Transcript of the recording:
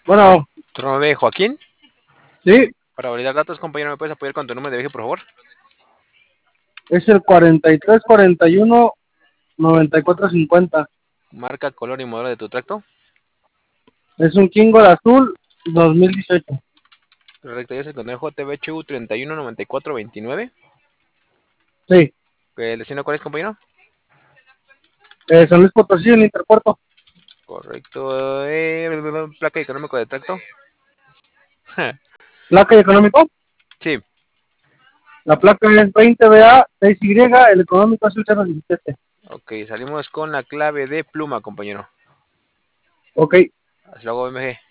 Bueno, Tu nombre de Joaquín. sí, Para validar datos, compañero, ¿me puedes apoyar con tu número de viaje, por favor? es el 4341-9450. Marca, color y modelo de tu tracto. Es un Kingo de azul 2018. Correcto, ya se encontró en JBHU 319429. Sí, ¿El destino cuál es, compañero? San Luis Potosí, el Interpuerto. Correcto. Placa y económico de tracto. Placa y económico. Sí. La placa es 20BA6Y, el económico es el 017. Ok, salimos con la clave de pluma, compañero. Ok. Hasta luego, MG.